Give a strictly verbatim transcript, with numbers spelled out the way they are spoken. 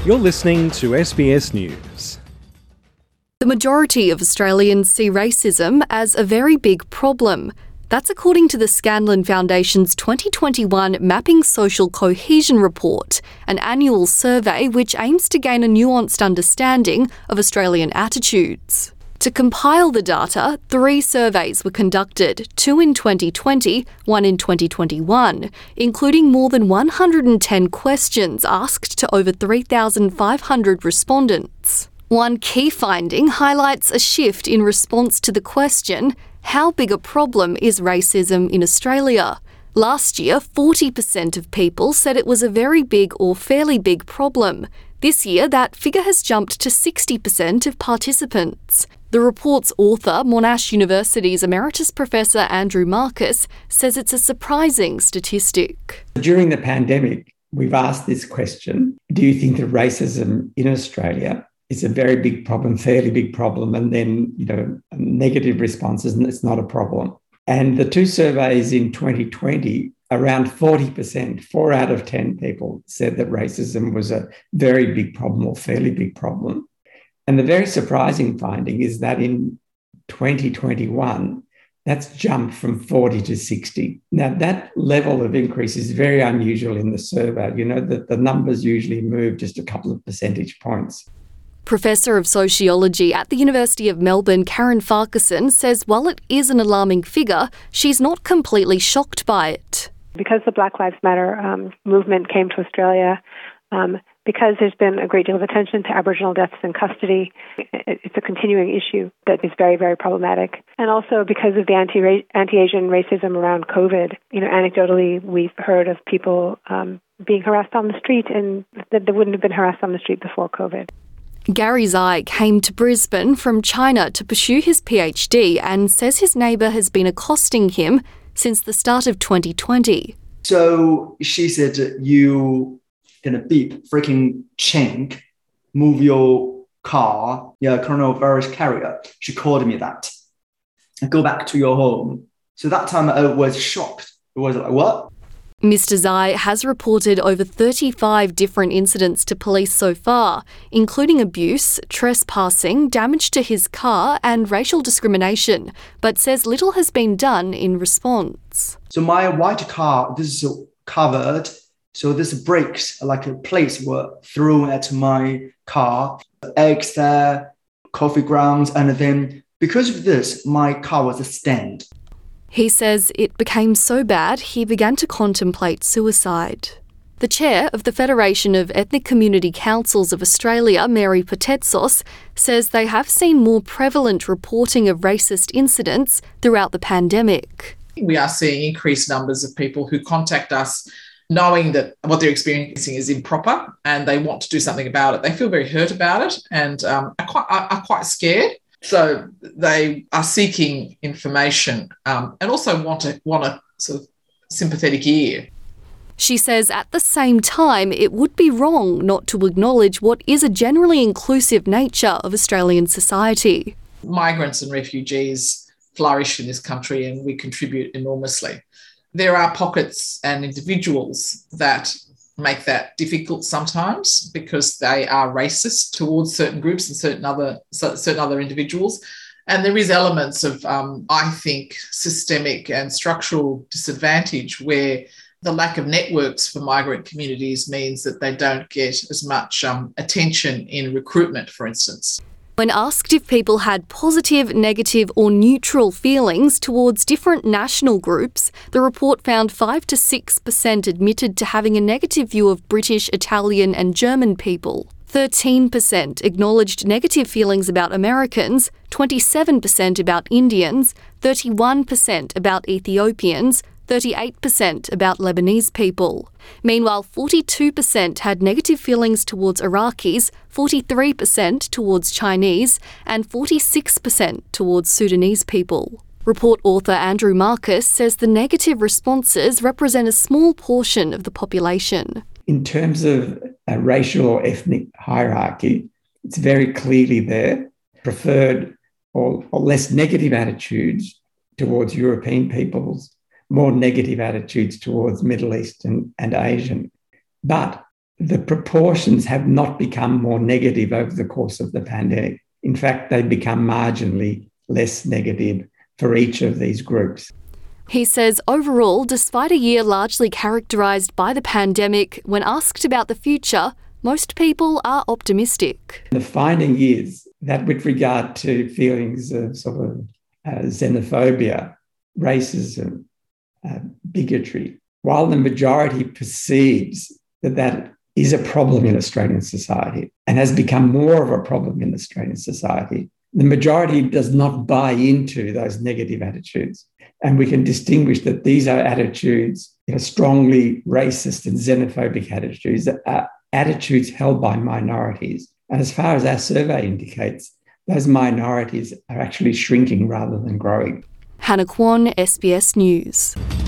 You're listening to S B S News. The majority of Australians see racism as a very big problem. That's according to the Scanlon Foundation's twenty twenty-one Mapping Social Cohesion Report, an annual survey which aims to gain a nuanced understanding of Australian attitudes. To compile the data, three surveys were conducted, two in twenty twenty, one in twenty twenty-one, including more than one hundred ten questions asked to over three thousand five hundred respondents. One key finding highlights a shift in response to the question, how big a problem is racism in Australia? Last year, forty percent of people said it was a very big or fairly big problem. This year, that figure has jumped to sixty percent of participants. The report's author, Monash University's Emeritus Professor Andrew Marcus, says it's a surprising statistic. During the pandemic, we've asked this question, do you think that racism in Australia is a very big problem, fairly big problem, and then, you know, negative responses, and it's not a problem. And the two surveys in twenty twenty, around forty percent, four out of ten people said that racism was a very big problem or fairly big problem. And the very surprising finding is that in twenty twenty-one, that's jumped from forty to sixty. Now, that level of increase is very unusual in the survey. You know, that the numbers usually move just a couple of percentage points. Professor of Sociology at the University of Melbourne, Karen Farquharson, says while it is an alarming figure, she's not completely shocked by it. Because the Black Lives Matter um, movement came to Australia, um, because there's been a great deal of attention to Aboriginal deaths in custody, it's a continuing issue that is very, very problematic. And also because of the anti anti-Asian racism around COVID, you know, anecdotally, we've heard of people um, being harassed on the street and that they wouldn't have been harassed on the street before COVID. Gary Zai came to Brisbane from China to pursue his PhD and says his neighbour has been accosting him since the start of twenty twenty. So she said, you gonna beep, freaking chink, move your car, yeah, coronavirus carrier. She called me that. Go back to your home. So that time I was shocked. It was like, what? Mister Zai has reported over thirty-five different incidents to police so far, including abuse, trespassing, damage to his car and racial discrimination, but says little has been done in response. So my white car, this is covered, so this brakes, like plates were thrown at my car, eggs there, coffee grounds, and then because of this, my car was a stand. He says it became so bad he began to contemplate suicide. The chair of the Federation of Ethnic Community Councils of Australia, Mary Patetsos, says they have seen more prevalent reporting of racist incidents throughout the pandemic. We are seeing increased numbers of people who contact us knowing that what they're experiencing is improper and they want to do something about it. They feel very hurt about it and um, are, quite, are, are quite scared. So they are seeking information um, and also want a, want a sort of sympathetic ear. She says at the same time, it would be wrong not to acknowledge what is a generally inclusive nature of Australian society. Migrants and refugees flourish in this country and we contribute enormously. There are pockets and individuals that make that difficult sometimes because they are racist towards certain groups and certain other certain other individuals. And there is elements of, um, I think, systemic and structural disadvantage where the lack of networks for migrant communities means that they don't get as much um, attention in recruitment, for instance. When asked if people had positive, negative or neutral feelings towards different national groups, the report found five to six percent admitted to having a negative view of British, Italian and German people. thirteen percent acknowledged negative feelings about Americans, twenty-seven percent about Indians, thirty-one percent about Ethiopians, thirty-eight percent about Lebanese people. Meanwhile, forty-two percent had negative feelings towards Iraqis, forty-three percent towards Chinese, and forty-six percent towards Sudanese people. Report author Andrew Marcus says the negative responses represent a small portion of the population. In terms of a racial or ethnic hierarchy, it's very clearly there. Preferred or, or less negative attitudes towards European peoples, more negative attitudes towards Middle Eastern and Asian. But the proportions have not become more negative over the course of the pandemic. In fact, they've become marginally less negative for each of these groups. He says overall, despite a year largely characterised by the pandemic, when asked about the future, most people are optimistic. The finding is that with regard to feelings of sort of uh, xenophobia, racism, uh, bigotry, while the majority perceives that that is a problem in Australian society and has become more of a problem in Australian society, the majority does not buy into those negative attitudes. And we can distinguish that these are attitudes, you know, strongly racist and xenophobic attitudes, that are attitudes held by minorities. And as far as our survey indicates, those minorities are actually shrinking rather than growing. Hannah Kwon, S B S News.